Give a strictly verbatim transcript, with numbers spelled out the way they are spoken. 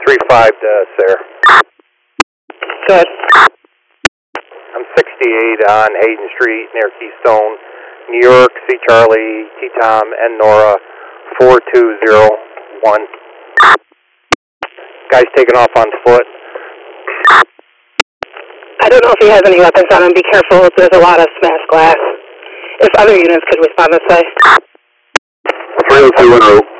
three five to Sarah. Good. I'm sixty-eight on Hayden Street near Keystone, New York. C Charlie, T Tom, and Nora, four two zero one. Guy's taking off on foot. I don't know if he has any weapons on him. Be careful. There's a lot of smashed glass. If other units could respond this way. three oh two one oh.